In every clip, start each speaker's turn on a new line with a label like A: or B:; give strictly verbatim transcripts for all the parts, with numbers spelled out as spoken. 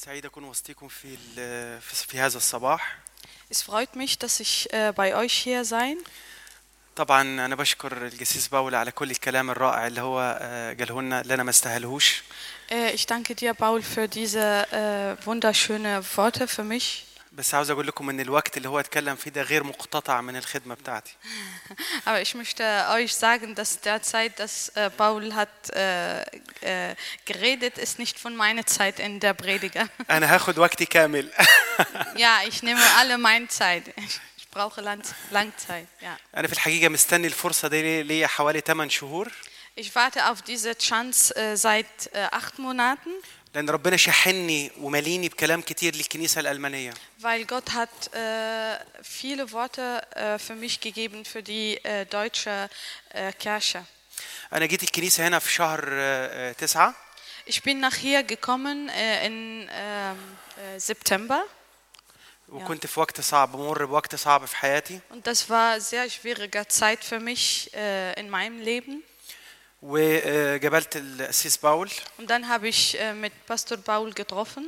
A: سعيد أكون وسطكم في في هذا الصباح.
B: Es freut mich, dass ich äh, bei euch hier sein.
A: طبعا أنا بشكر الجسيس باول على كل الكلام الرائع اللي هو قاله لنا اللي أنا ما استاهلهوش.
B: Äh, ich danke dir, Paul, für diese äh, wunderschöne Worte für mich.
A: بس عاوز أقول لكم إن الوقت اللي هو اتكلم فيه ده غير مقتطع من الخدمة بتاعتي.
B: Aber ich möchte euch sagen, dass der Zeit, dass äh, Paul hat äh, äh, geredet, ist nicht von meiner Zeit in der Prediger.
A: أنا هاخد وقتي كامل.
B: Ja, ich nehme alle meine Zeit. Ich brauche lang, lang Zeit. Ja.
A: أنا في الحقيقة مستني الفرصة دي ليا حوالي ثمانية شهور.
B: Ich warte auf diese Chance äh, seit äh, acht Monaten.
A: لأن ربنا شحنني وماليني بكلام كتير للكنيسة الألمانية.
B: Weil Gott hat äh, viele Worte äh, für mich gegeben für die äh, deutsche äh, Kirche.
A: أنا جيت الكنيسة هنا في شهر تسعة.
B: Ich bin nach hier gekommen äh, in äh, äh, September.
A: وكنت في وقت صعب بمر بوقت صعب في حياتي.
B: Und das war sehr schwierige Zeit für mich äh, in meinem Leben.
A: وقابلت القسيس باول.
B: Und dann habe ich äh, mit Pastor Paul getroffen.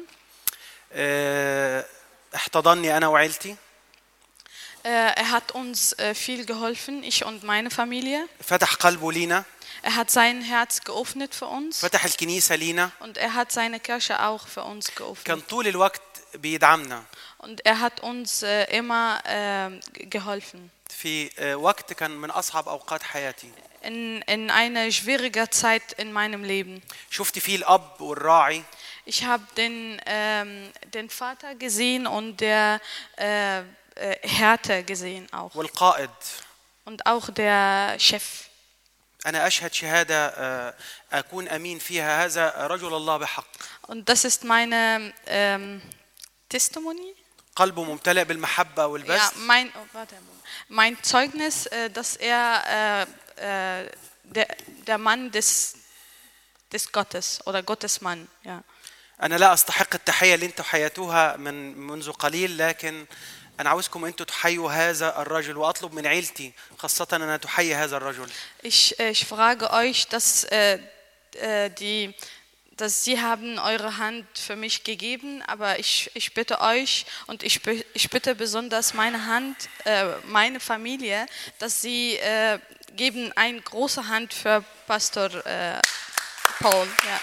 A: احتضنني أنا وعيلتي.
B: Er hat uns äh, viel geholfen, ich und meine Familie.
A: فتح قلبه لينا.
B: Er hat sein Herz geöffnet für uns.
A: فتح الكنيسة لينا.
B: Und er hat seine Kirche auch für uns geöffnet.
A: كان طول الوقت بيدعمنا.
B: Und er hat uns äh, immer äh, geholfen.
A: في وقت كان من أصعب أوقات حياتي.
B: In, in einer schwierigen Zeit in meinem Leben.
A: شفت فيه الأب والراعي.
B: Ich habe den, ähm, den Vater gesehen und der äh, äh, Härte gesehen auch.
A: والقائد.
B: Und auch der Chef.
A: أنا أشهد شهادة أكون أمين فيها هذا رجل الله بحق.
B: Und das ist meine ähm, Testimony.
A: قلبه ممتلئ بالمحبة والبذل.
B: Ja, mein, oh, warte, mein Zeugnis, äh, dass er äh, äh, der, der Mann des, des Gottes oder Gottes Mann. Ja.
A: أنا لا أستحق التحية اللي أنتم حياتوها من منذ قليل لكن أنا عاوزكم أنتم تحيوا هذا الرجل وأطلب من عيلتي خاصة أن تحيي هذا الرجل.
B: Ich, ich frage euch, dass äh, die dass Sie haben eure Hand für mich gegeben, aber ich, ich bitte euch und ich, ich bitte besonders meine Hand, äh, meine Familie, dass Sie äh, geben eine große Hand für Pastor äh, Paul. Ja.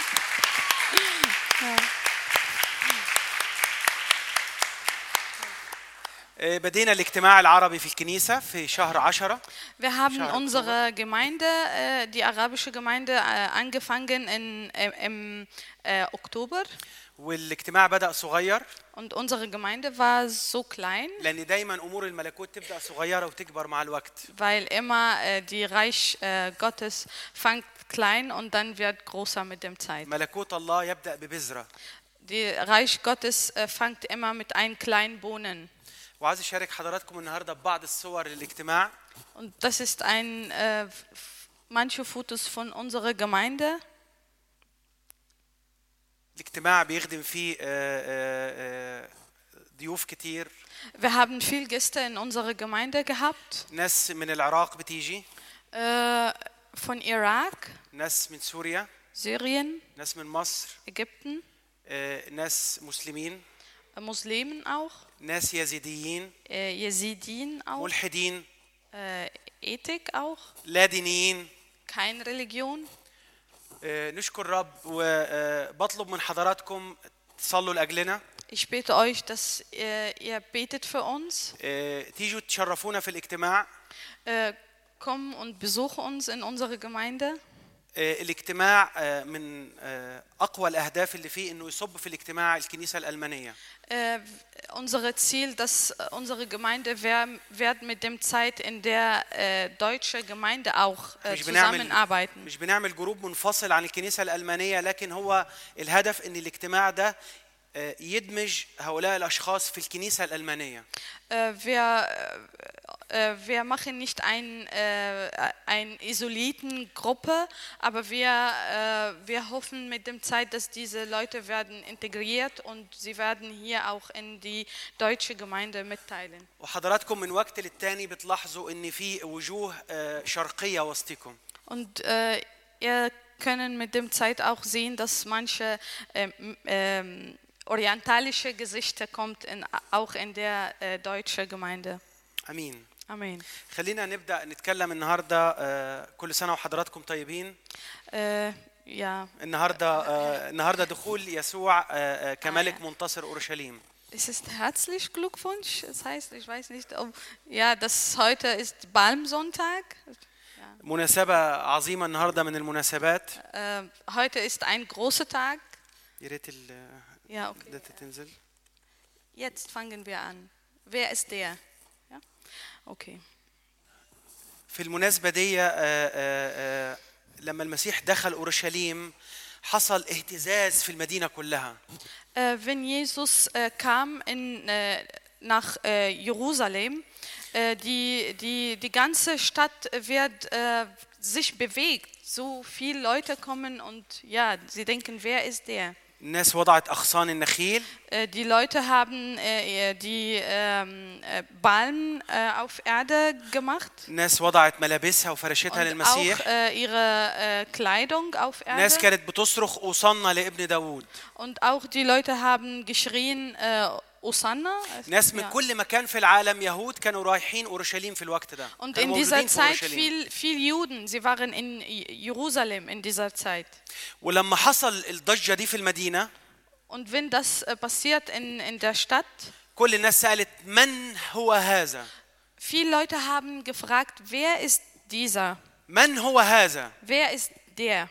B: Ja.
A: بدينا الاجتماع العربي في الكنيسة في شهر عشرة.
B: Wir haben unsere Gemeinde, die arabische Gemeinde, angefangen in, im äh, Oktober.
A: والاجتماع بدأ صغير.
B: Und unsere Gemeinde war so klein.
A: لأن دايما أمور الملكوت تبدأ صغيرة وتكبر مع الوقت.
B: Weil immer äh, die Reich äh, Gottes fängt klein und dann wird größer mit dem Zeit.
A: ملكوت الله يبدأ ببذرة.
B: Die Reich Gottes äh, fängt immer mit einem kleinen Bohnen.
A: وعايز أشارك حضراتكم النهاردة ببعض الصور للاجتماع.
B: Und das ist ein äh, manche Fotos von unserer Gemeinde.
A: الاجتماع بيخدم فيه ضيوف كتير.
B: Wir haben viel Gäste in unserer Gemeinde gehabt.
A: ناس من العراق بتيجي.
B: Äh, von Irak.
A: ناس من سوريا.
B: Syrien.
A: ناس من مصر.
B: Ägypten.
A: ناس مسلمين.
B: Muslimen auch.
A: ناس يزيديين.
B: Yazidien auch.
A: ملحدين.
B: Ethik auch.
A: لا دينيين.
B: Keine Religion.
A: نشكر رب وبطلب من حضراتكم تصلوا لأجلنا.
B: Ich bitte euch, dass ihr, ihr betet für uns.
A: تيجوا تشرفونا في الاجتماع.
B: Komm und besuche uns in unserer Gemeinde.
A: الاجتماع من أقوى الأهداف اللي فيه إنه يصب في الاجتماع الكنيسة الألمانية.
B: Unser Ziel, dass unsere Gemeinde wird mit dem Zeit in der äh, deutsche Gemeinde auch äh, zusammenarbeiten.
A: مش بنعمل جروب منفصل عن الكنيسة الألمانية لكن هو الهدف إن الاجتماع ده يدمج هؤلاء الأشخاص في الكنيسة الألمانية.
B: Wir wir machen nicht ein ein isolierten Gruppe, aber wir wir hoffen mit dem Zeit, dass diese Leute werden integriert und sie werden hier auch in die deutsche Gemeinde mitteilen.
A: وحضراتكم من وقت للتاني بتلاحظوا إن في وجوه شرقية وسطكم.
B: Und äh, ihr können mit dem Zeit auch sehen, dass manche ähm, ähm, orientalische Gesichter kommt in, auch in der äh, deutschen Gemeinde.
A: امين.
B: Amen.
A: خلينا نبدا نتكلم النهارده. آه، كل سنه وحضراتكم طيبين.
B: Äh, ja.
A: النهارده آه، النهارده دخول يسوع آه، آه، كملك منتصر اورشليم.
B: Es ist herzlich Glückwunsch. Das heißt, ich weiß nicht, ob ja, das heute ist Palmsonntag.
A: مناسبه عظيمه النهارده من المناسبات.
B: Äh, heute ist ein großer Tag.
A: يا ريت ال-
B: Ja, okay.
A: ده تنزل.
B: Jetzt fangen wir an. Wer ist der? Ja? Okay.
A: في المناسبه دي آه، آه، آه، لما المسيح دخل اورشليم حصل اهتزاز في المدينه كلها.
B: Äh, wenn Jesus äh, kam in, äh, nach äh, Jerusalem, äh, die, die, die ganze Stadt wird äh, sich bewegt. So viele Leute kommen und ja, sie denken, wer ist der?
A: الناس وضعت اغصان النخيل.
B: Äh, die Leute haben äh, die ähm, äh, Ballen äh, auf Erde gemacht
A: الناس وضعت ملابسها وفرشتها
B: und
A: للمسيح.
B: auch äh, ihre äh, Kleidung auf
A: الناس
B: Erde.
A: كانت بتصرخ اوصلنا لابن داوود.
B: Und auch die Leute haben geschrien, äh, Hosanna.
A: ناس من
B: Ja.
A: كل مكان في العالم يهود كانوا رايحين اورشليم في الوقت ده.
B: Und
A: كانوا
B: in dieser
A: موجودين في
B: Zeit
A: أورشليم.
B: viel, viel Juden, sie waren in Jerusalem in dieser Zeit.
A: ولما حصل الضجه دي في المدينه
B: Und wenn das äh, passiert in, in der Stadt,
A: كل الناس سالت من هو هذا؟
B: viele Leute haben gefragt, wer ist dieser?
A: من هو هذا؟
B: Wer ist der?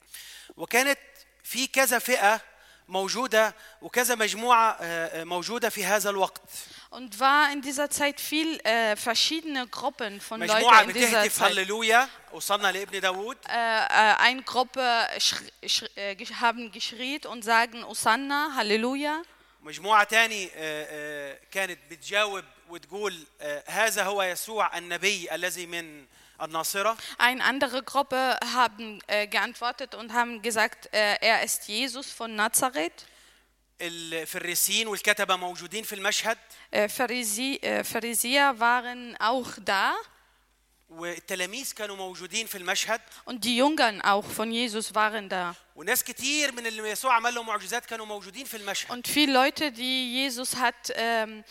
A: وكانت في كذا فئه موجوده وكذا مجموعه آه، آه، موجوده في هذا الوقت.
B: Und war in dieser Zeit viel äh, verschiedene Gruppen von
A: مجموعه
B: Leuten in dieser
A: بتهتف
B: Zeit.
A: هللويا وصلنا لابن داوود.
B: Äh, äh, eine Gruppe schri- schri- äh, gesch- haben geschrien und sagen Hosanna, Halleluja.
A: مجموعه تاني آه، آه، كانت بتجاوب وتقول آه، هذا هو يسوع النبي الذي من الناصره.
B: Eine andere Gruppe haben äh, geantwortet und haben gesagt, äh, er ist Jesus von Nazareth.
A: الفريسيين والكتبه موجودين في المشهد.
B: Äh, Pharisi- äh, Pharisäer waren auch da
A: والتلاميذ كانوا موجودين في المشهد.
B: und die Jünger auch von Jesus waren da.
A: وناس كتير من اللي يسوع عمل لهم معجزات كانوا موجودين في المشهد.
B: Und viele Leute, die Jesus hat ähm,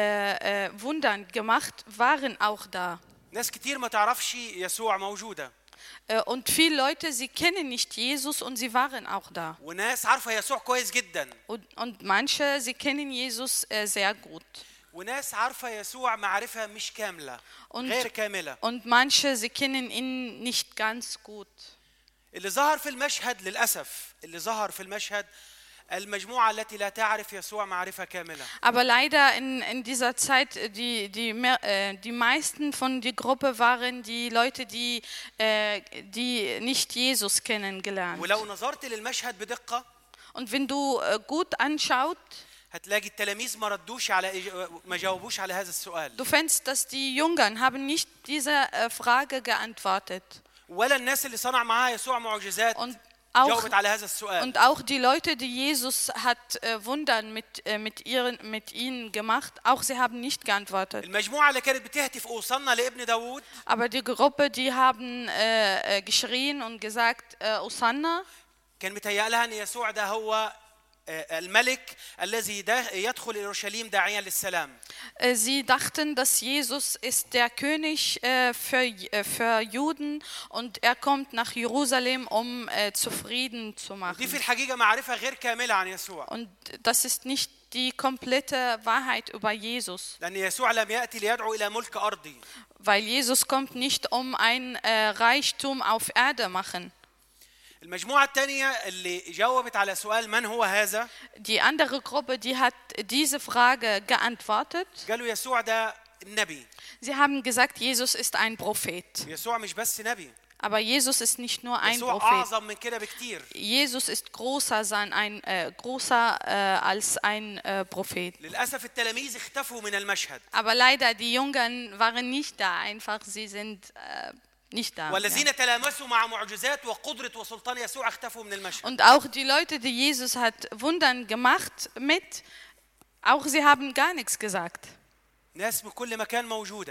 B: äh, äh, Wundern gemacht, waren auch da.
A: ناس كتير ما تعرفش يسوع موجوده.
B: Äh, und viele Leute, sie kennen nicht Jesus und sie waren auch da.
A: وناس عارفه يسوع كويس جدا.
B: Und, und manche, sie kennen Jesus äh, sehr gut.
A: وناس عارفه يسوع معرفه مش كامله
B: Und,
A: غير كامله.
B: und manche, sie kennen ihn nicht ganz gut.
A: اللي ظهر في المشهد للاسف اللي ظهر في المشهد المجموعه التي لا تعرف يسوع معرفه كامله.
B: Aber leider in, in dieser Zeit, die, die, mehr, äh, die meisten von der Gruppe waren die Leute, die, äh, die nicht Jesus kennengelernt.
A: ولو نظرت للمشهد بدقه
B: Und wenn du äh, gut anschaut,
A: هتلاقي التلاميذ ما ردوش على إج- ما جاوبوش على هذا السؤال.
B: du findest, dass die Jünger haben nicht diese äh, Frage geantwortet.
A: ولا الناس اللي صنع معاها يسوع معجزات
B: Und auch,
A: جاوبت على هذا السؤال.
B: und auch die Leute, die Jesus hat äh, Wundern mit, äh, mit, ihren, mit ihnen gemacht, auch sie haben nicht geantwortet.
A: المجموعه اللي كانت بتهتف اوصلنا لابن داوود
B: Aber die Gruppe, die haben äh, äh, geschrien und gesagt, äh, Hosanna.
A: كان متهيأ لها ان يسوع ده هو آه، الملك الذي دا- يدخل الى اورشليم داعيا للسلام.
B: Äh, Sie dachten, dass Jesus ist der König äh, für, äh, für Juden und er kommt nach Jerusalem, um äh, zu Frieden zu
A: دي
B: machen.
A: في الحقيقه معرفه غير كامله عن يسوع.
B: Und das ist nicht die komplette Wahrheit über Jesus,
A: لأن يسوع لم يأتي ليدعو إلى ملك أرضي.
B: weil Jesus kommt nicht, um ein äh, Reichtum auf Erde machen.
A: المجموعة الثانية اللي جاوبت على سؤال من هو هذا
B: Die andere Gruppe, die hat diese Frage geantwortet.
A: قالوا يسوع ده النبي.
B: Sie haben gesagt, Jesus ist ein Prophet.
A: يسوع مش بس نبي.
B: Aber Jesus ist nicht nur ein
A: يسوع
B: Prophet.
A: أعظم من كده بكتير.
B: Jesus ist größer, sein, ein, äh, größer äh, als ein äh, Prophet.
A: للأسف التلاميذ اختفوا من المشهد.
B: Aber leider, die Jungen waren nicht da, einfach sie sind äh, nicht da. Ja.
A: والذين تلامسوا مع معجزات وقدرة وسلطان يسوع اختفوا من المشهد.
B: Und auch die Leute, die Jesus hat Wundern gemacht mit, auch sie haben gar nichts gesagt.
A: ناس من كل مكان موجودة.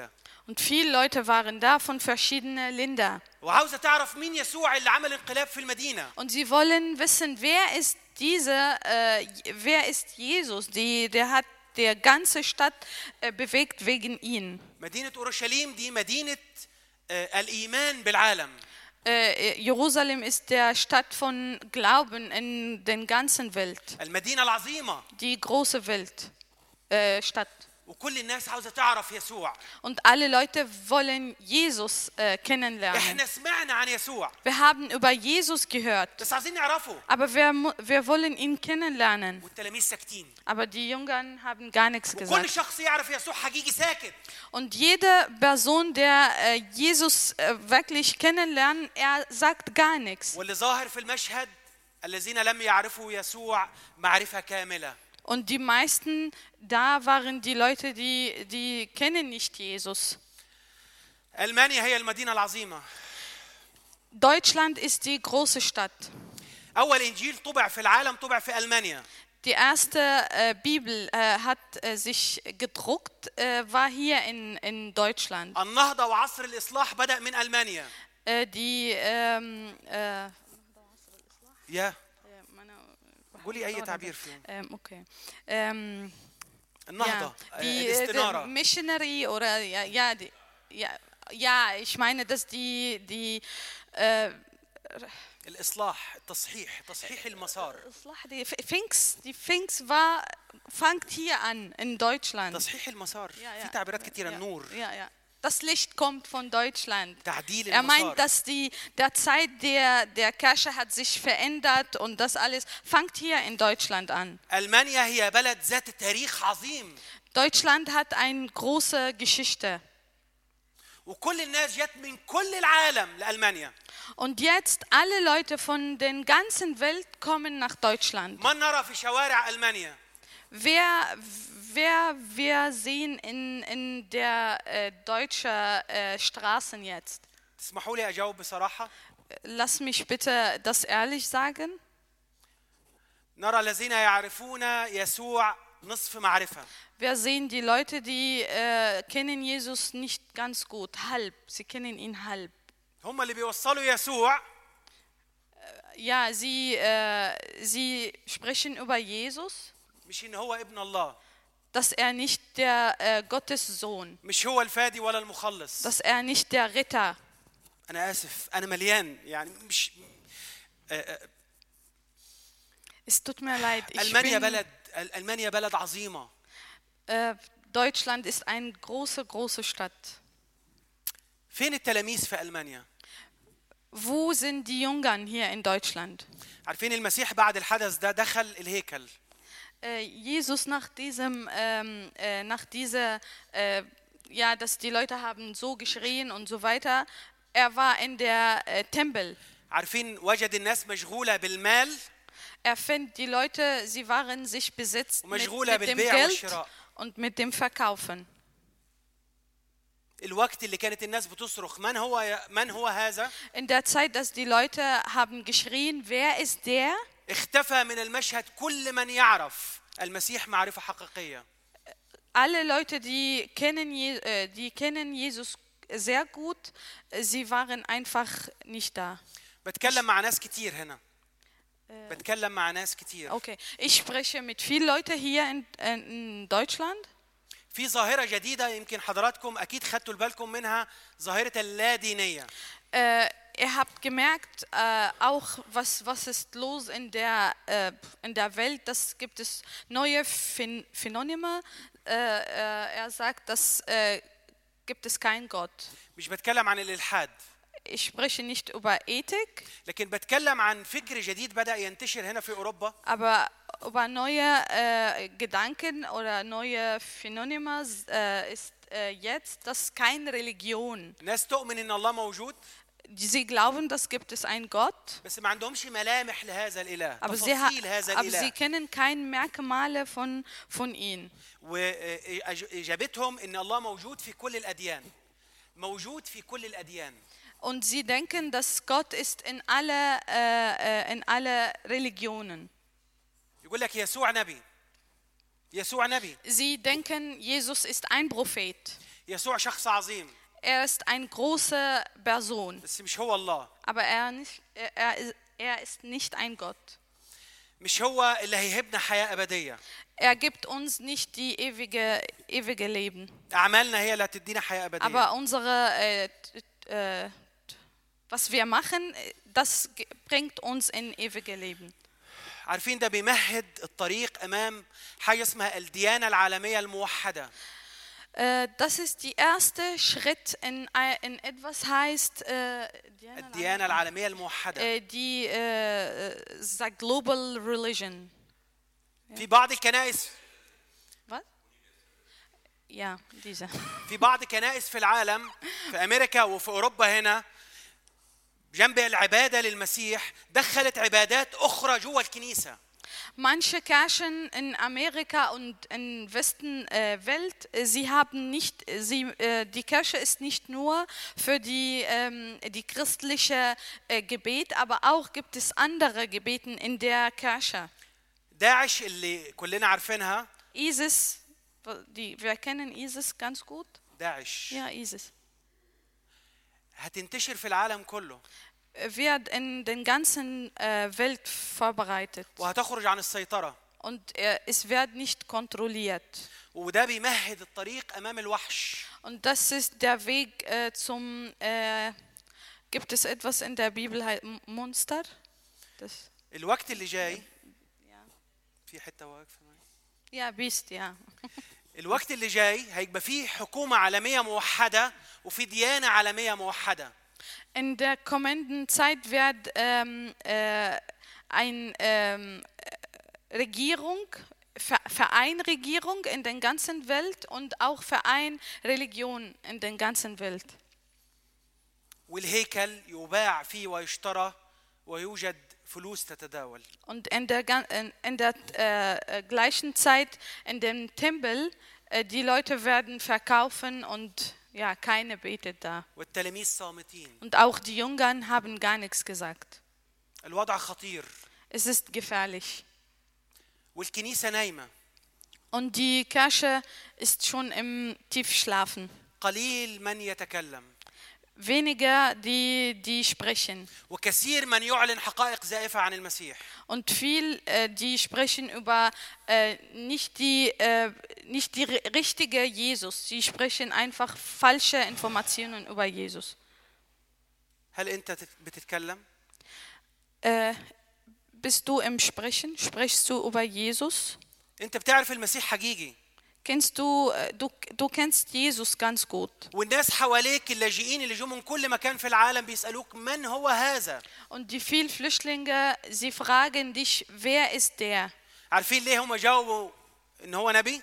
B: Und viele Leute waren da von verschiedenen Ländern.
A: وعاوزة تعرف مين يسوع اللي عمل انقلاب في المدينة.
B: Und sie wollen wissen, wer ist diese, äh, wer ist Jesus? Die, der hat die ganze Stadt äh, bewegt wegen ihn.
A: مدينة أورشليم دي مدينة آه، الإيمان بالعالم.
B: Äh, Jerusalem ist der Stadt von Glauben in der ganzen Welt.
A: المدينة العظيمة.
B: Die große Welt, äh, Stadt.
A: وكل الناس عاوزة تعرف يسوع.
B: Und alle Leute wollen Jesus äh, kennenlernen.
A: احنا سمعنا عن يسوع.
B: Wir haben über Jesus gehört,
A: بس عاوزين نعرفه.
B: aber wir, mu- wir wollen ihn kennenlernen.
A: والتلاميذ ساكتين.
B: Aber die Jungen haben gar nichts
A: وكل
B: gesagt.
A: شخص يعرف يسوع حقيقي ساكت.
B: Und jede Person, der äh, Jesus äh, wirklich kennenlernt, er sagt gar nichts.
A: واللي ظاهر في المشهد الذين لم يعرفوا يسوع معرفة كاملة.
B: Und die meisten da waren die Leute, die, die kennen nicht Jesus.
A: ألمانيا هي المدينة العظيمة.
B: Deutschland ist die große Stadt.
A: أول إنجيل طبع في العالم طبع في ألمانيا.
B: Die erste äh, Bibel äh, hat äh, sich gedruckt, äh, war hier in, in Deutschland.
A: النهضة وعصر الإصلاح بدأ من ألمانيا.
B: Äh, die ähm, äh,
A: يا قولي أي تعبير فيهم.
B: ähm, okay. Ähm,
A: النهضة
B: ja, die,
A: الاستنارة.
B: die Missionary oder ja, ja, die, ja, ja, ich meine, dass die die äh,
A: الإصلاح التصحيح تصحيح المسار.
B: die Pfingst, die Pfingst war fängt hier an in Deutschland.
A: تصحيح المسار.
B: Ja, ja.
A: في تعبيرات كثيرة.
B: Ja,
A: النور.
B: ja, ja. Das Licht kommt von Deutschland.
A: تعديل
B: Er meint,
A: المسار.
B: dass die der Zeit der der Kirche hat sich verändert und das alles fängt hier in Deutschland an.
A: ألمانيا هي بلد ذات تاريخ عظيم.
B: Deutschland hat eine große Geschichte.
A: وكل الناس جت من كل العالم لألمانيا.
B: Und jetzt alle Leute von der ganzen Welt kommen nach Deutschland.
A: ما نرى في شوارع ألمانيا.
B: Wer, wer wir sehen in, in der äh, deutschen äh, Straßen jetzt?
A: تسمحوا لي أجاوب بصراحة.
B: Lass mich bitte das ehrlich sagen.
A: نرى الذين يعرفون يسوع نصف معرفة.
B: Wir sehen die Leute, die äh, kennen Jesus nicht ganz gut, halb. Sie kennen ihn halb.
A: هم اللي بيوصلوا يسوع.
B: Ja, sie, äh, sie sprechen über Jesus,
A: مش إن هو ابن الله.
B: dass er nicht der äh, Gottessohn,
A: مش هو الفادي ولا المخلص.
B: dass er nicht der Ritter.
A: أنا آسف أنا مليان يعني مش.
B: Es tut mir leid. Ich
A: ألمانيا
B: bin,
A: بلد ألمانيا بلد عظيمة.
B: äh, Deutschland ist eine große, große Stadt.
A: فين التلاميذ في ألمانيا؟
B: Wo sind die Jungen hier in Deutschland?
A: عارفين المسيح بعد الحدث ده دخل الهيكل.
B: Äh, Jesus nach diesem, ähm, äh, nach dieser, äh, ja, dass die Leute haben so geschrien und so weiter. Er war in der äh, Tempel.
A: عارفين وجد الناس مشغولة بالمال.
B: Er findet die Leute, sie waren sich besetzt mit,
A: ومشغولة
B: mit dem
A: بالبيع
B: Geld
A: والشراء.
B: und mit dem Verkaufen.
A: الوقت اللي كانت الناس بتصرخ من هو من هو هذا؟
B: In der Zeit, dass die Leute haben geschrien, wer ist der?
A: اختفى من المشهد كل من يعرف المسيح معرفة حقيقية.
B: Alle Leute, die kennen, Je- äh, die kennen Jesus sehr gut, sie waren einfach nicht da.
A: بتكلم مع ناس كتير هنا. بتكلم مع ناس كتير.
B: Okay, ich spreche mit vielen Leuten hier in, in Deutschland.
A: في ظاهرة جديدة يمكن حضراتكم أكيد خدتوا بالكم منها ظاهرة اللادينية.
B: Äh, ihr habt gemerkt, äh, auch was, was ist los in der, äh, in der Welt, das gibt es neue Phän- Phänomene. Äh, äh, er sagt, dass äh, gibt es keinen Gott.
A: مش بتكلم عن الإلحاد.
B: Ich spreche nicht über Ethik,
A: لكن بتكلم عن فكر جديد بدأ ينتشر هنا في أوروبا.
B: aber über neue äh, Gedanken oder neue Phänomene äh, ist äh, jetzt, dass keine Religion.
A: ناس تؤمن إن الله موجود.
B: Sie glauben, dass gibt es einen Gott,
A: بس ما عندهمش ملامح لهذا الإله.
B: aber sie, ha
A: تفاصيل هذا
B: aber sie
A: الإله.
B: kennen keine Merkmale von, von ihm.
A: وإجابتهم إن الله موجود في كل الأديان. موجود في كل الأديان.
B: Und sie denken, dass Gott ist in alle, äh, in alle Religionen.
A: يقول لك يسوع نبي. يسوع نبي.
B: Sie denken, Jesus ist ein Prophet.
A: يسوع شخص عظيم
B: Er ist eine große Person,
A: بس مش هو الله.
B: aber er, nicht, er, er ist- er ist nicht ein Gott.
A: مش هو اللي هيهبنا حياة أبدية.
B: Er gibt uns nicht die ewige, ewige Leben,
A: أعمالنا هي اللي هتدينا حياة أبدية.
B: aber unsere, äh, t- äh, was wir machen, äh, das ge- bringt uns in ewige Leben.
A: عارفين ده بيمهد الطريق أمام حاجة اسمها الديانة العالمية الموحدة.
B: Äh, das ist der erste Schritt in, ein- in etwas heißt äh,
A: الديانة العالمية الموحدة.
B: äh, die äh, sagt Global Religion.
A: في بعض الكنائس
B: Was? Ja, diese.
A: في بعض كنائس في العالم في أمريكا وفي أوروبا هنا جنب العبادة للمسيح دخلت عبادات أخرى جوا الكنيسة.
B: Manche Kirchen in Amerika und in Westen äh, Welt, äh, sie haben nicht, äh, sie, äh, die Kirche ist nicht nur für die, ähm, die christliche äh, Gebet, aber auch gibt es andere Gebeten in der Kirche.
A: داعش اللي كلنا عارفينها.
B: ISIS, die, wir kennen ISIS ganz gut.
A: داعش
B: Ja, ISIS.
A: هتنتشر في العالم كله
B: Wird in den ganzen äh, Welt vorbereitet
A: وهتخرج عن السيطرة.
B: und äh, es wird nicht kontrolliert.
A: وده بيمهد الطريق أمام الوحش.
B: Und das ist der Weg äh, zum, äh, gibt es etwas in der Bibel, heißt Monster? Das,
A: الوقت اللي جاي
B: ja.
A: في حتة واقفة معي.
B: Ja, Beast, ja.
A: الوقت اللي جاي هيبقى فيه حكومة عالمية موحدة وفي ديانة عالمية موحدة.
B: In der kommenden Zeit wird ähm, äh, eine ähm, Regierung, Ver- Vereinregierung in der ganzen Welt und auch Vereinreligion in der ganzen Welt.
A: والهيكل يباع فيه ويشترى ويوجد فلوس تتداول.
B: Und in der, gan- in, in der äh, gleichen Zeit in dem Tempel, äh, die Leute werden verkaufen und ja, keine betet da.
A: والتلاميذ صامتين.
B: Und auch die Jüngern haben gar nichts gesagt.
A: الوضع خطير
B: Es ist gefährlich.
A: والكنيسة نايمة.
B: Und die Kirche ist schon im Tiefschlafen.
A: قليل من يتكلم
B: Weniger, die, die sprechen.
A: وكثير من يعلن حقائق زائفة عن المسيح.
B: Und viel, äh, die sprechen über äh, nicht, die, äh, nicht die ri- richtige Jesus. Sie sprechen einfach falsche Informationen über Jesus.
A: هل أنت تت- بتتكلم؟
B: Äh, bist du im Sprechen? Sprichst du über Jesus?
A: أنت بتعرف المسيح حقيقي.
B: Kennst du, äh, du, du kennst Jesus ganz gut.
A: والناس حواليك اللاجئين اللي جو من كل مكان في العالم بيسألوك من هو هذا؟
B: Und die vielen Flüchtlinge, sie fragen dich, wer ist der?
A: عارفين ليه هم جاوبوا إن هو نبي؟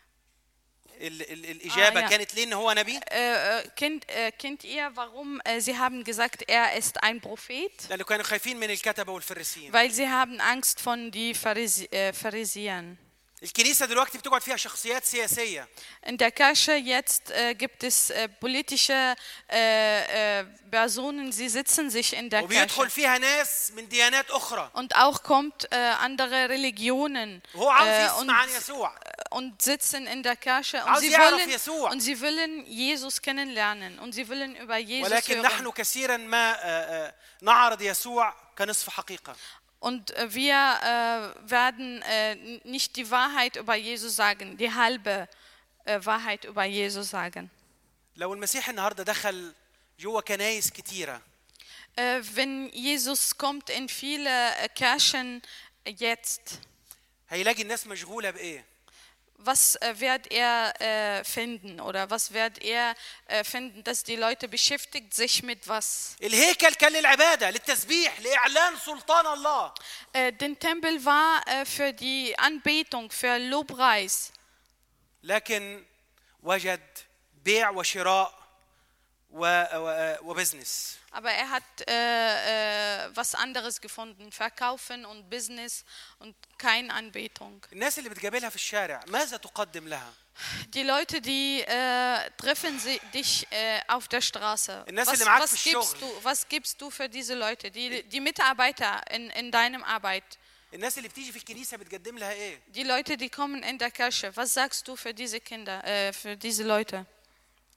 A: ال- ال- الإجابة
B: آه، يا.
A: كانت ليه إن هو نبي؟
B: Äh, äh, kennt, äh, kennt ihr, warum äh, sie haben gesagt, er ist ein Prophet?
A: لأنه كانوا خايفين من الكتبة والفريسيين.
B: Weil sie haben Angst von den Pharisi äh, Pharisäern.
A: الكنيسة دلوقتي بتقعد فيها شخصيات سياسية.
B: In der Kirche jetzt äh, gibt es äh, politische äh, äh, Personen, sie sitzen sich in der
A: وبيدخل
B: Kirche.
A: فيها ناس من ديانات أخرى.
B: Und auch kommt äh, andere Religionen
A: وهو عاوز
B: äh,
A: يسمع
B: und,
A: عن يسوع.
B: und sitzen in der Kirche und
A: عاوز
B: sie,
A: يعرف
B: wollen,
A: يسوع.
B: und sie wollen Jesus kennenlernen und sie wollen über Jesus
A: ولكن
B: hören.
A: نحن كثيرا ما آه، آه، نعرض يسوع كنصف حقيقة.
B: Und äh, wir äh, werden äh, n- nicht die Wahrheit über Jesus sagen, die halbe äh, Wahrheit über Jesus sagen.
A: لو المسيح النهارده دخل جوه كنايس كتيرة
B: Äh, wenn Jesus kommt in viele äh, Kirchen jetzt,
A: هيلاقي الناس مشغولة بإيه؟
B: was äh, wird er äh, finden oder was wird er äh, finden, dass die Leute beschäftigt sich mit was?
A: الهيكل كان للعبادة للتسبيح لإعلان سلطان الله.
B: Äh, den Tempel war äh, für die Anbetung, für Lobpreis.
A: لكن وجد بيع وشراء و- و- وبزنس.
B: Aber er hat äh, äh, was anderes gefunden, Verkaufen und Business und keine Anbetung.
A: الناس اللي بتقابلها في الشارع ماذا تقدم لها؟
B: Die Leute, die äh, treffen sie, dich äh, auf der Straße.
A: الناس
B: Was,
A: اللي معاك
B: was,
A: في
B: gibst
A: الشغل.
B: du, was gibst du für diese Leute, die, die Mitarbeiter in, in deinem Arbeit?
A: الناس اللي بتيجي في الكنيسة بتقدم لها إيه؟
B: Die Leute, die kommen in der Kirche, was sagst du für diese Kinder, äh, für diese Leute?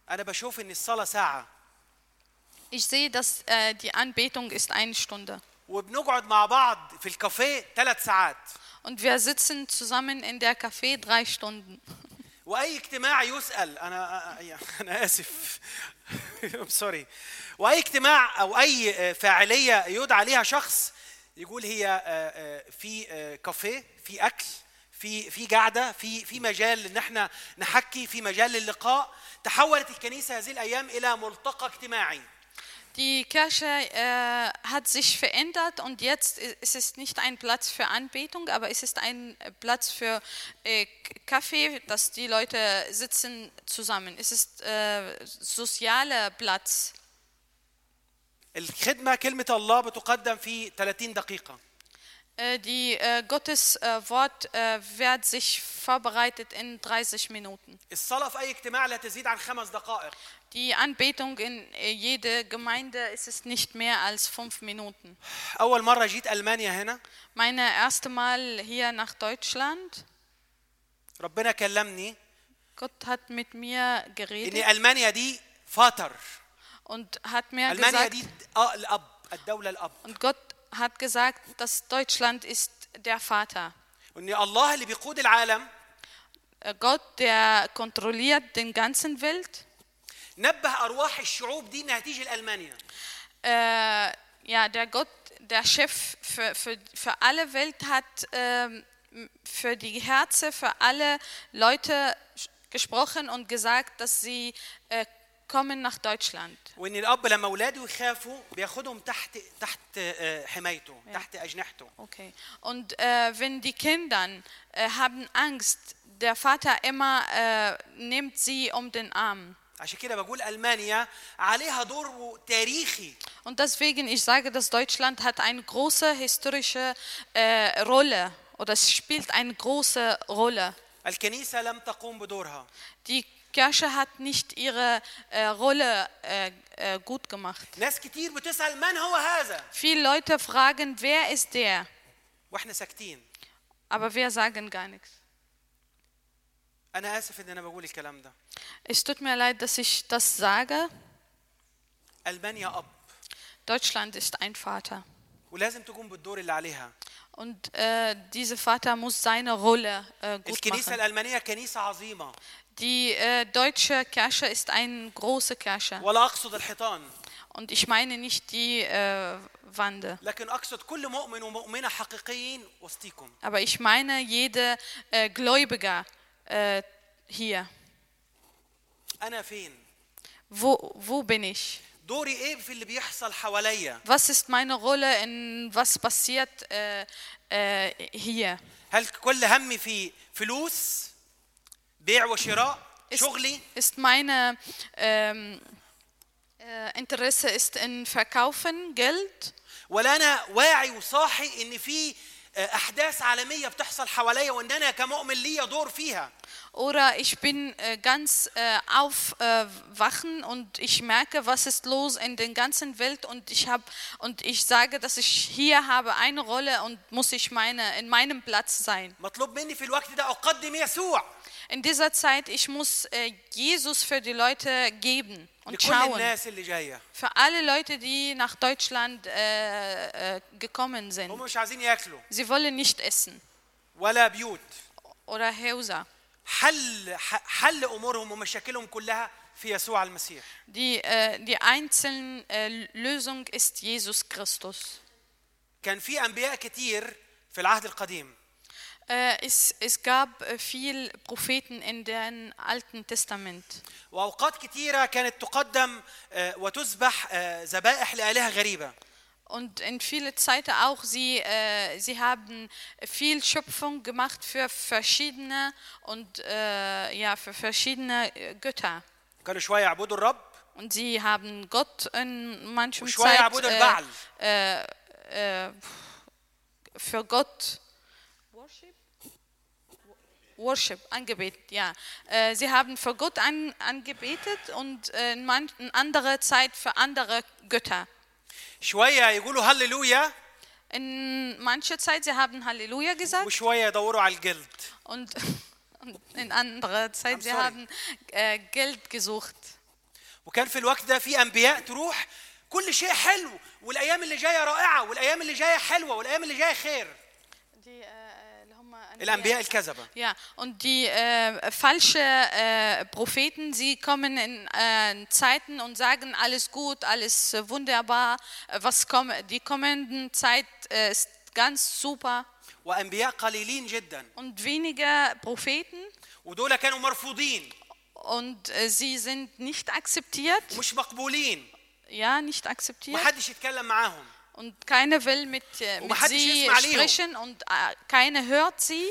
A: أنا بشوف إن الصلاة ساعة.
B: Ich sehe, dass äh, die Anbetung ist eine Stunde.
A: وبنقعد مع بعض في الكافيه ثلاث ساعات.
B: Und wir sitzen zusammen in der Café drei Stunden.
A: واي اجتماع يسال انا انا اسف سوري واي اجتماع او اي فاعليه يدعى عليها شخص يقول هي في كافيه في اكل في في قعده في في مجال ان احنا نحكي في مجال للقاء. تحولت الكنيسه هذه الايام الى ملتقى اجتماعي.
B: Die Kirche äh, hat sich verändert und jetzt ist es nicht ein Platz für Anbetung, aber es ist ein Platz für äh, Kaffee, dass die Leute sitzen zusammen. Es ist äh, sozialer Platz.
A: الخدمة كلمة الله بتقدم في ثلاثين دقيقة.
B: Die äh, Gottes äh, Wort äh, wird sich vorbereitet in dreißig Minuten.
A: الصلاة في أي اجتماع لا تزيد عن خمس دقائق.
B: Die Anbetung in jeder Gemeinde ist es nicht mehr als fünf Minuten.
A: أول مرة جيت ألمانيا هنا.
B: Meine erste Mal hier nach Deutschland.
A: ربنا كلمني.
B: Gott hat mit mir geredet.
A: إن ألمانيا دي فاتر.
B: Und hat mir
A: ألمانيا
B: gesagt.
A: دي الأب الدولة الأب.
B: Und Gott hat gesagt, dass Deutschland ist der Vater.
A: وإن الله اللي بيقود العالم.
B: Gott, der kontrolliert den ganzen Welt.
A: نبه أرواح الشعوب دي إنها تيجي لألمانيا.
B: Äh, ja, der Gott, der Chef für, für, für alle Welt hat ähm, für die Herzen, für alle Leute gesprochen und gesagt, dass sie äh, kommen nach Deutschland.
A: وإن الأب لما أولاده يخافوا بياخدهم تحت تحت حمايته تحت أجنحته.
B: Okay. Und äh, wenn die Kinder äh, haben Angst, der Vater immer äh, nimmt sie um den Arm.
A: عشان كده بقول ألمانيا عليها دور تاريخي.
B: Und deswegen ich sage, dass Deutschland hat eine große historische äh, Rolle oder es spielt eine große Rolle.
A: الكنيسة لم تقوم بدورها.
B: Die Kirche hat nicht ihre äh, Rolle äh, äh, gut gemacht.
A: ناس كتير بتسأل من هو هذا؟
B: Viele Leute fragen, wer ist der?
A: وإحنا ساكتين.
B: Aber wir sagen gar nichts.
A: أنا آسف إن أنا بقول الكلام ده.
B: Es tut mir leid, dass ich das sage.
A: ألمانيا أب.
B: Deutschland ist ein Vater.
A: ولازم تقوم بالدور اللي عليها.
B: Und äh, dieser Vater muss seine Rolle äh, gut
A: الكنيسة
B: machen.
A: الألمانية كنيسة عظيمة.
B: Die äh, deutsche Kirche ist eine große Kirche.
A: ولا أقصد الحيطان.
B: Und ich meine nicht die äh, Wände.
A: لكن أقصد كل مؤمن ومؤمنة حقيقيين وسطيكم.
B: Aber ich meine jede äh, Gläubiger äh, hier.
A: أنا فين؟
B: Wo, wo bin ich?
A: دوري إيه في اللي بيحصل حواليا؟
B: Was ist meine Rolle in was passiert äh, äh, hier?
A: هل كل همي في فلوس؟ بيع وشراء؟
B: Ist,
A: شغلي؟
B: ist meine ähm, äh, Interesse ist in Verkaufen, Geld?
A: ولا أنا واعي وصاحي إن في أحداث عالمية بتحصل حواليا وإن أنا كمؤمن ليا دور فيها.
B: Oder ich bin äh, ganz äh, aufwachen äh, und ich merke, was ist los in der ganzen Welt und ich habe und ich sage, dass ich hier habe eine Rolle und muss ich meine in meinem Platz sein.
A: مطلوب مني في الوقت ده أقدم يسوع.
B: In dieser Zeit ich muss äh, Jesus für die Leute geben und
A: لكل
B: schauen.
A: الناس اللي جاية.
B: Für alle Leute, die nach Deutschland äh, äh, gekommen sind.
A: هم مش عايزين ياكلوا.
B: Sie wollen nicht essen
A: ولا بيوت.
B: oder Häuser.
A: حل حل امورهم ومشاكلهم كلها في يسوع المسيح.
B: Die äh, die einzelne äh, Lösung ist Jesus Christus.
A: كان في انبياء كتير في العهد القديم.
B: Äh, es es gab äh, viel Propheten in dem Alten Testament.
A: واوقات كتيره كانت تقدم وتذبح ذبائح لآلهة غريبه.
B: Und in viele Zeiten auch sie äh, sie haben viel Schöpfung gemacht für verschiedene und äh, ja für verschiedene Götter.
A: كانوا شويه يعبدوا الرب.
B: Und sie haben Gott in manchen
A: وشويه
B: Zeit
A: يعبدوا البعل.
B: äh, äh, für Gott Worship Worship angebetet, ja. Äh, sie haben für Gott an, angebetet und äh, in manchen andere Zeit für andere Götter.
A: شويه يقولوا هللويا.
B: In mancher Zeit sie haben Halleluja gesagt.
A: وشويه يدوروا على الجلد.
B: Und, und in anderer Zeit sie haben äh, Geld gesucht.
A: وكان في الوقت ده في انبياء تروح كل شيء حلو، والايام اللي جايه رائعه، والايام اللي جايه حلوه، والايام اللي جايه خير.
B: Die, äh, اللي هم
A: الانبياء الكذبه.
B: Ja, und die äh, falsche äh, Propheten, sie kommen in äh, Zeiten und sagen alles gut, alles äh, wunderbar, äh, was kommt, die kommenden Zeit äh, ist ganz super.
A: وانبياء قليلين جدا.
B: Und wenige Propheten.
A: ودول كانوا مرفوضين.
B: Und äh, sie sind nicht akzeptiert.
A: ومش مقبولين.
B: Ja, nicht akzeptiert.
A: ومحدش يتكلم معاهم.
B: Und keiner will mit, mit sie sprechen und keiner hört sie.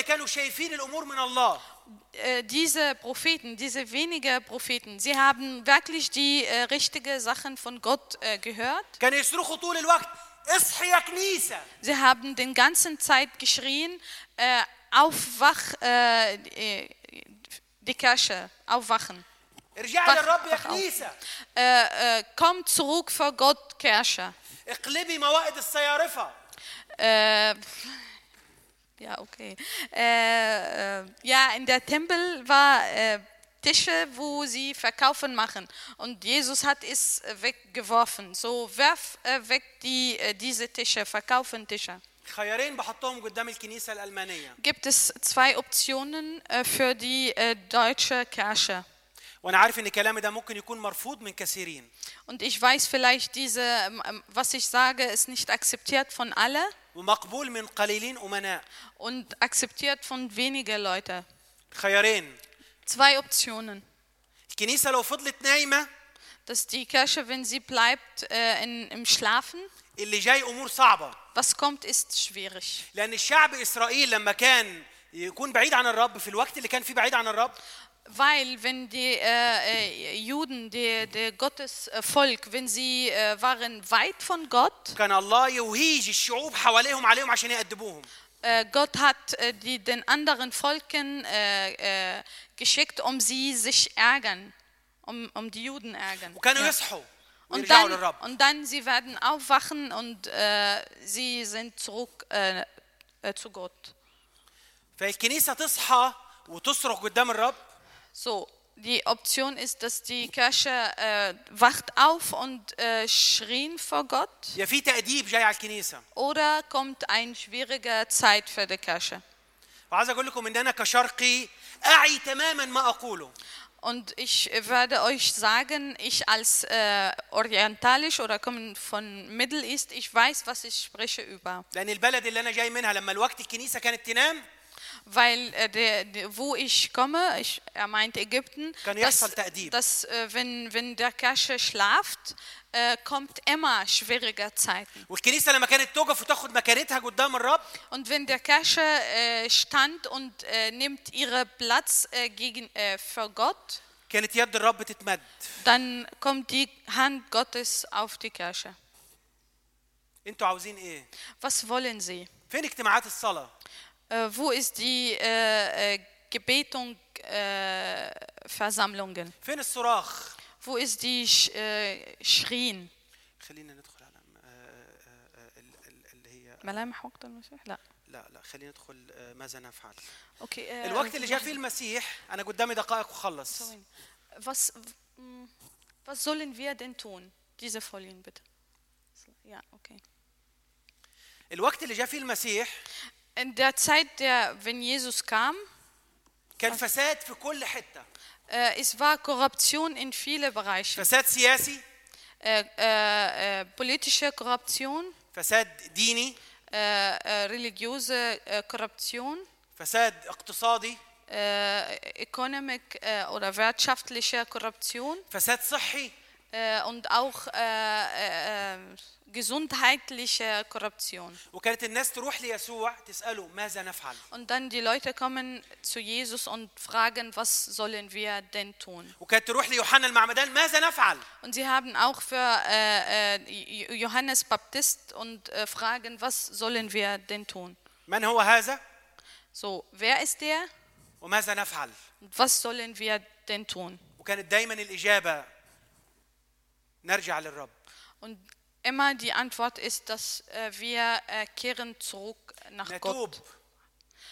B: Diese Propheten, diese wenigen Propheten, sie haben wirklich die äh, richtigen Sachen von Gott äh, gehört. Sie haben den ganzen Zeit geschrien, äh, aufwach, äh, die Kirche, aufwachen. Wach, wach auf. Äh, äh, komm zurück vor Gott, Kirche.
A: اقلبي موائد الصيارفة.
B: Äh, ja, okay. Äh, äh, ja, in der Tempel war äh, Tische, wo sie verkaufen machen. Und Jesus hat es weggeworfen. So, werf äh, weg die, äh, diese Tische, verkaufen Tische.
A: خيارين بحطهم قدام الكنيسة الألمانية.
B: Gibt es zwei Optionen äh, für die äh, deutsche Kirche.
A: وأنا عارف إن كلامي ده ممكن يكون مرفوض من كثيرين.
B: Und ich weiß vielleicht, diese, was ich sage, ist nicht akzeptiert von allen.
A: ومقبول من قليلين أمناء.
B: Und akzeptiert von wenigen Leuten.
A: خيارين.
B: Zwei Optionen.
A: الكنيسة لو فضلت نايمة.
B: Dass die Kirche, wenn sie bleibt äh, in, im Schlafen.
A: اللي جاي أمور صعبة.
B: Was kommt, ist schwierig.
A: لأن الشعب إسرائيل لما كان يكون بعيد عن الرب في الوقت اللي كان فيه بعيد عن الرب.
B: Weil wenn die äh, Juden, die, die Gottes Volk, wenn sie äh, waren weit von Gott,
A: كان الله يوهيج الشعوب حواليهم عليهم عشان يأدبوهم.
B: äh, Gott hat äh, die den anderen Volken äh, äh, geschickt, um sie sich ärgern, um, um die Juden ärgern.
A: وكانوا يصحوا
B: und dann und dann sie werden aufwachen und äh, sie sind zurück äh, äh, zu Gott.
A: فالكنيسة تصحى وتصرخ قدام الرب.
B: So, die Option ist, dass die Kirche äh, wacht auf und äh, schrien vor Gott.
A: يا في تأديب جاي على الكنيسة.
B: Oder kommt eine schwierige Zeit für die Kirche.
A: وعايز أقول لكم إن أنا كشرقي أعي تماماً ما أقوله.
B: Und ich werde euch sagen, ich als äh, orientalisch oder komme von Middle East, ich weiß, was ich spreche über.
A: لأن البلد اللي أنا جاي منها لما الوقت الكنيسة كانت تنام.
B: Weil äh, der, der, wo ich komme, ich, er meint Ägypten, dass, dass äh, wenn, wenn der Kirche schlaft, äh, kommt immer schwierige Zeiten. Und wenn der Kirche äh, stand und äh, nimmt ihren Platz äh, gegen, äh, für Gott, dann kommt die Hand Gottes auf die Kirche. Was wollen Sie? Uh, wo ist die äh, äh, Gebetung, äh, Versammlungen? Wo ist die Sch, äh, Schrien? ملامح وقت المسيح؟ لا.
A: لا لا خلينا ندخل ماذا نفعل.
B: اوكي.
A: الوقت اللي جاء فيه المسيح أنا قدامي دقائق وخلص.
B: Was was sollen wir denn tun? Diese Folien bitte. Ja, okay.
A: الوقت اللي جاء فيه المسيح
B: In der Zeit, der, wenn Jesus kam,
A: كان فساد في كل حتة.
B: äh, es war Korruption in viele Bereiche.
A: فساد سياسي.
B: Äh, äh, äh, politische Korruption.
A: فساد ديني.
B: Äh, äh, religiöse äh, Korruption.
A: فساد اقتصادي.
B: Äh, economic äh, oder wirtschaftliche Korruption.
A: فساد صحي.
B: Äh, und auch äh, äh, gesundheitliche Korruption.
A: وكانت الناس تروح ليسوع تسأله ماذا نفعل.
B: Und dann die Leute kommen zu Jesus und fragen, was sollen wir denn tun?
A: وكانت تروح ليوحنا المعمدان ماذا نفعل.
B: Und sie haben auch für äh, äh, Johannes Baptist und äh, fragen, was sollen wir denn tun?
A: من هو هذا؟
B: So, wer ist der?
A: وماذا نفعل؟
B: Und was sollen wir denn tun?
A: وكانت دايما الإجابة نرجع للرب.
B: Und immer die Antwort ist, dass äh, wir äh, kehren zurück nach
A: نتوب.
B: Gott.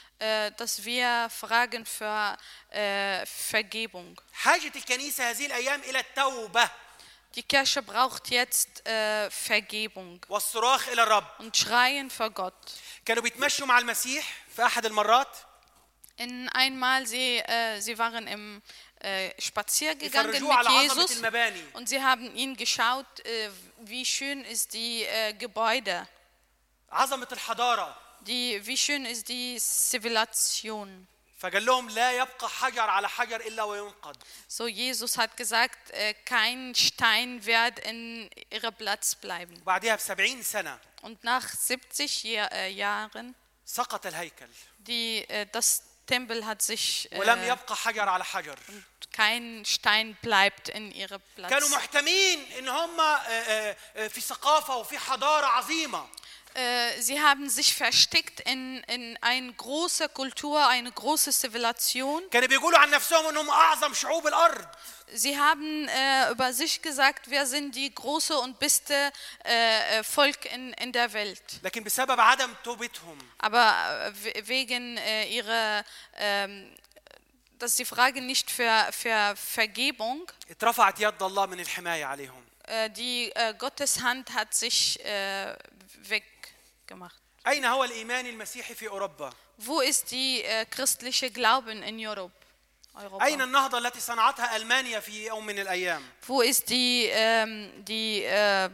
B: äh, dass wir fragen für äh, Vergebung.
A: حاجة الكنيسة هذه الأيام إلى التوبة
B: Die Kirche braucht jetzt äh, Vergebung
A: والصراخ إلى الرب.
B: und schreien vor Gott.
A: كانوا بيتمشوا مع المسيح في أحد المرات.
B: In einmal sie, äh, sie waren im äh, Spaziergegangen
A: يفرجوه على
B: mit
A: عظمة
B: Jesus
A: المباني.
B: und sie haben ihn geschaut, äh, wie schön ist die äh, Gebäude,
A: عظمة الحضارة.
B: die, wie schön ist die Zivilisation.
A: فقال لهم لا يبقى حجر على حجر إلا وينقض.
B: So Jesus hat gesagt, äh, kein Stein wird in ihrem Platz bleiben.
A: وبعدها بسبعين سنة
B: Und nach siebzig Jahr, äh, Jahren,
A: سقط الهيكل
B: die, äh, das Tempel hat sich äh,
A: ولم يبقى حجر على حجر.
B: kein Stein bleibt in ihrem Platz.
A: كانوا محتمين إن هم في ثقافة وفي حضارة عظيمة.
B: Sie haben sich versteckt in, in eine große Kultur, eine große Zivilisation.
A: كانوا بيقولوا عن نفسهم إنهم أعظم شعوب الأرض.
B: Sie haben äh, über sich gesagt, wir sind die große und beste äh, Volk in, in der Welt.
A: لكن بسبب عدم توبتهم.
B: Aber äh, wegen äh, ihrer, äh, das ist die Frage nicht für, für Vergebung.
A: اترفعت يد الله من الحماية عليهم.
B: Äh, die äh, Gottes Hand hat sich äh, weggemacht.
A: أين هو الإيمان المسيحي في أوروبا؟
B: Wo ist die äh, christliche Glauben in Europa? Europa?
A: أين النهضة التي صنعتها ألمانيا في يوم من الأيام؟
B: Wo ist die ähm, die äh,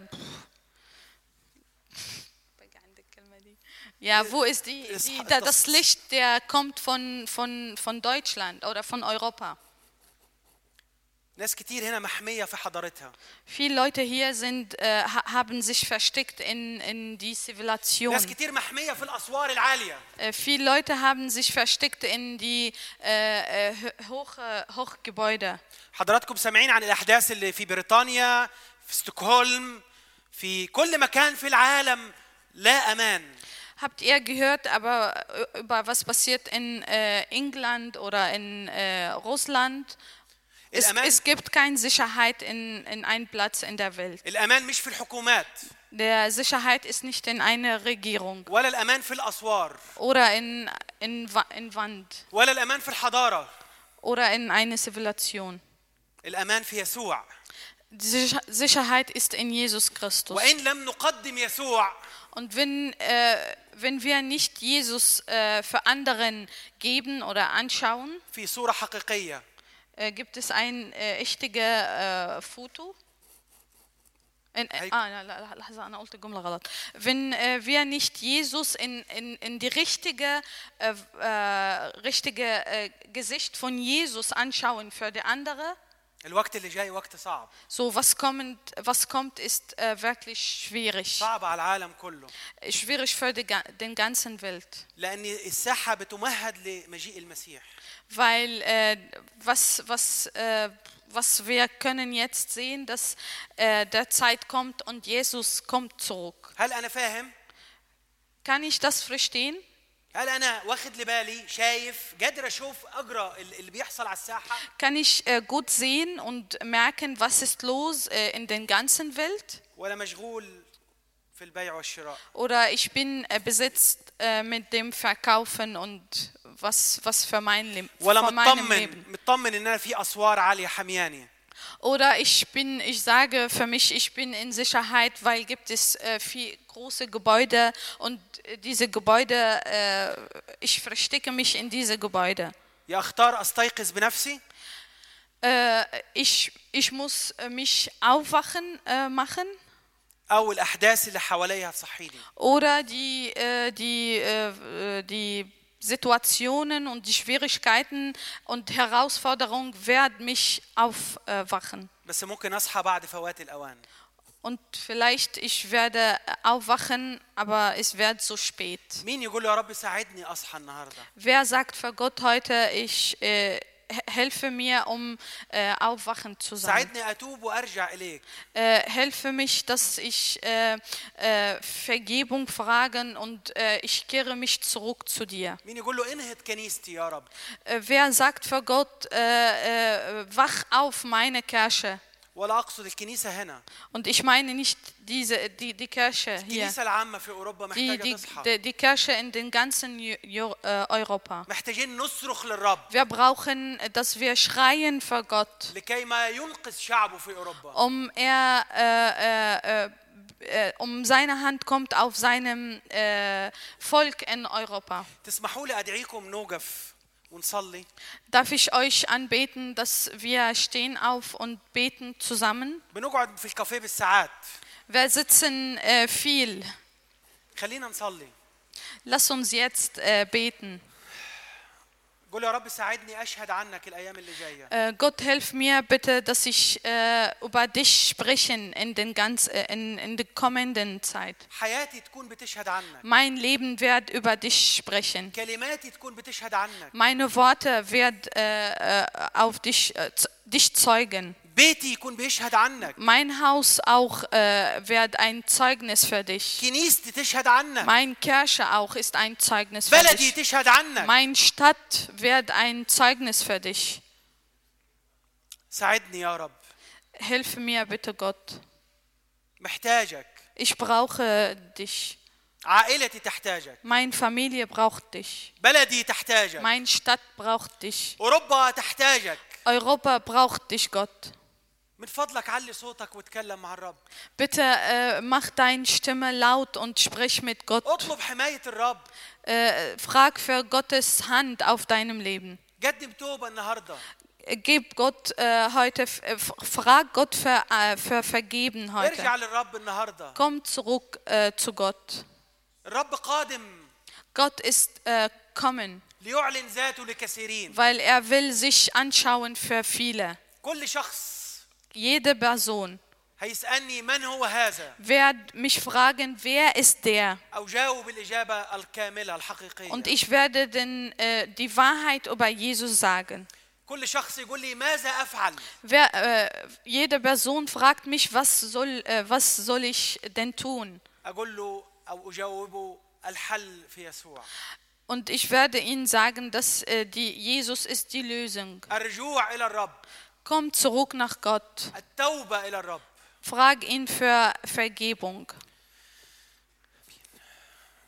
B: ja, wo ist die, die das Licht, der kommt von von von Deutschland oder von Europa?
A: ناس كتير هنا محمية في حضارتها.
B: Viele Leute hier sind äh, haben sich versteckt in in die Zivilisation.
A: ناس كتير محمية في الأسوار العالية.
B: Äh, viele Leute haben sich versteckt in die äh, hohe Hochgebäude.
A: حضراتكم سامعين عن الأحداث اللي في بريطانيا، في ستوكهولم، في كل مكان في العالم لا أمان.
B: Habt ihr gehört, aber über was passiert in äh, England oder in äh, Russland? Es, es gibt keine Sicherheit in, in einem Platz in der Welt.
A: الأمان مش في الحكومات.
B: Der Sicherheit ist nicht in einer Regierung.
A: ولا الأمان في الأسوار.
B: Oder in in in Wand.
A: ولا الأمان في الحضارة.
B: Oder in eine Zivilisation.
A: الأمان في يسوع.
B: Die Sicherheit ist in Jesus Christus.
A: وإن لم نقدم يسوع.
B: Und wenn äh, wenn wir nicht Jesus äh, für anderen geben oder anschauen,
A: في صورة حقيقية.
B: gibt es ein äh, echtiges äh, Foto? In, äh, ah, لحظة أنا قلت الجملة غلط. Wenn äh, wir nicht Jesus in, in, in die richtige, äh, äh, richtige äh, Gesicht von Jesus anschauen für die andere,
A: الوقت اللي جاي وقت صعب.
B: so was kommt, was kommt ist äh, wirklich schwierig.
A: صعب على العالم كله.
B: Schwierig für die, den ganzen Welt.
A: لأن الساحة بتمهد لمجيء المسيح.
B: Weil äh, was was äh, was wir können jetzt sehen, dass äh, der Zeit kommt und Jesus kommt zurück.
A: هل أنا فاهم؟
B: Kann ich das verstehen?
A: هل أنا واخد لبالي شايف قادر أشوف أجرى اللي بيحصل على الساحة؟
B: Kann ich äh, gut sehen und merken, was ist los äh, in der ganzen Welt?
A: ولا مشغول في البيع والشراء؟
B: Oder ich bin äh, besetzt äh, mit dem Verkaufen und was was für mein Leben.
A: ولا مطمن مطمن إن أنا في أسوار عالية حمياني.
B: Oder ich bin, ich sage für mich, ich bin in Sicherheit, weil gibt es äh, viel große Gebäude und äh, diese Gebäude, äh, ich verstecke mich in diese Gebäude.
A: يا أختار أستيقظ بنفسي.
B: Äh, ich ich muss äh, mich aufwachen äh, machen.
A: أو الأحداث اللي حواليها تصحيني.
B: Oder die äh, die äh, die Situationen und die Schwierigkeiten und Herausforderungen werden mich aufwachen.
A: بس ممكن أصحى بعد فوات الأوان.
B: Und vielleicht ich werde aufwachen, aber es wird zu spät.
A: مين يقول يا رب ساعدني أصحى النهاردة؟
B: Wer sagt für Gott heute, ich äh, helfe mir, um äh, aufwachen zu sein.
A: ساعدني أتوب وأرجع إليك.
B: Äh, helfe mich, dass ich äh, äh, Vergebung fragen und äh, ich kehre mich zurück zu dir.
A: مين يقول له انهض كنيستي يا رب؟
B: Äh, wer sagt für Gott, äh, äh, wach auf meine Kirche?
A: ولا أقصد الكنيسة هنا.
B: Und ich meine nicht diese, die, die Kirche hier,
A: الكنيسة العامة في أوروبا
B: die,
A: محتاجة
B: die,
A: تصحى.
B: die, die Kirche in den ganzen Ju- Ju- äh, Europa.
A: محتاجين نصرخ للرب
B: Wir brauchen, dass wir schreien vor Gott,
A: لكي ما ينقذ شعبه في أوروبا.
B: um er, äh, äh, äh, um seine Hand kommt auf seinem äh, Volk in Europa.
A: تسمحوا لي أدعيكم نوقف ونصلي.
B: Darf ich euch anbeten, dass wir stehen auf und beten zusammen?
A: بنقعد في الكافيه بالساعات.
B: Wir sitzen äh, viel.
A: خلينا نصلي.
B: Lass uns jetzt äh, beten.
A: قول يا رب ساعدني أشهد عنك الأيام اللي جاية.
B: Äh, Gott, hilf mir bitte, dass ich äh, über dich sprechen in den ganz äh, in, in der kommenden Zeit.
A: حياتي تكون بتشهد عنك.
B: Mein Leben wird über dich sprechen.
A: كلماتي تكون بتشهد عنك.
B: Meine Worte wird äh, äh, auf dich äh, z- dich zeugen.
A: بيتي يكون بيشهد عنك.
B: Mein Haus auch äh, wird ein Zeugnis für dich.
A: كنيستي تشهد عنك.
B: Meine Kirche auch ist ein Zeugnis für
A: بلدي
B: dich.
A: تشهد عنك.
B: Meine Stadt wird ein Zeugnis für dich.
A: ساعدني يا رب.
B: Hilf mir bitte, Gott.
A: محتاجك.
B: Ich brauche dich.
A: عائلتي تحتاجك.
B: Meine Familie braucht dich.
A: بلدي تحتاجك.
B: Meine Stadt braucht dich.
A: أوروبا تحتاجك.
B: Europa braucht dich, Gott.
A: من فضلك علي صوتك وتكلم مع الرب.
B: Bitte äh, mach deine Stimme laut und sprich mit Gott.
A: اطلب حماية الرب.
B: Äh, frag für Gottes Hand auf deinem Leben.
A: قدم توبة النهاردة.
B: Gib Gott äh, heute, äh, frag Gott für, äh, für Vergeben heute.
A: ارجع للرب النهاردة.
B: Komm zurück äh, zu Gott.
A: الرب قادم
B: Gott ist äh, kommen,
A: ليعلن ذاته لكثيرين.
B: weil er will sich anschauen für viele.
A: كل شخص
B: Jede Person
A: هيسألني من هو هذا
B: wird mich fragen, wer ist der?
A: أو جاوب الإجابة الكاملة الحقيقية.
B: Und ich werde den, äh, die Wahrheit über Jesus sagen.
A: كل شخص يقول لي ماذا أفعل؟
B: Wer, äh, jede Person fragt mich, was soll, äh, was soll ich denn tun?
A: أقول له أو أجاوبه الحل في يسوع.
B: Und ich werde ihnen sagen, dass äh, die, Jesus ist die Lösung.
A: الرجوع إلى الرب.
B: Komm zurück nach Gott.
A: التوبة إلى الرب.
B: Frag ihn für Vergebung.